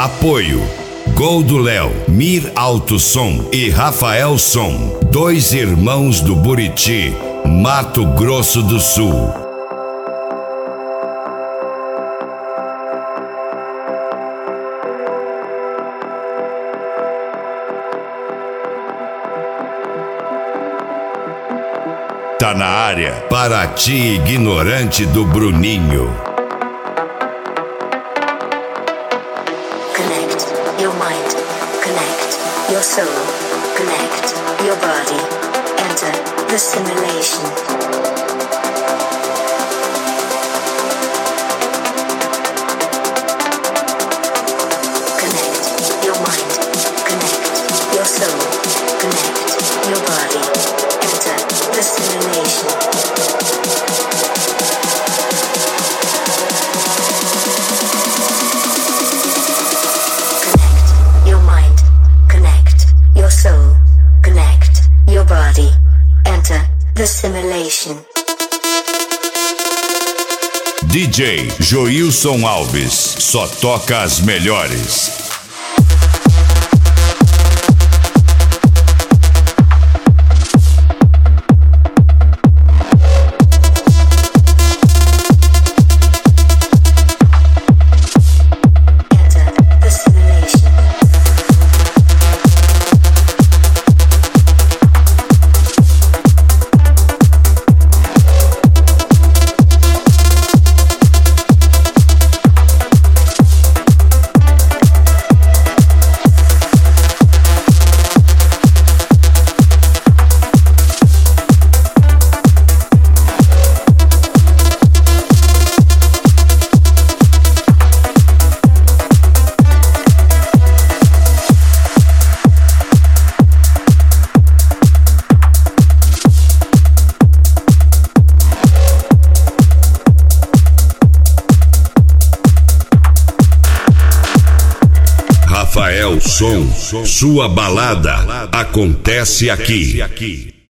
Apoio Gol do Léo, Mir Alto Som e Rafael Som, dois irmãos do Buriti, Mato Grosso do Sul. Tá na área, Paraty Ignorante do Bruninho. Connect your mind, connect your soul, connect your body, enter the simulation. Connect your mind, connect your soul, connect your body, enter the simulation. The simulation. DJ Joilson Alves, só toca as melhores. Rafael Som, sua balada acontece aqui.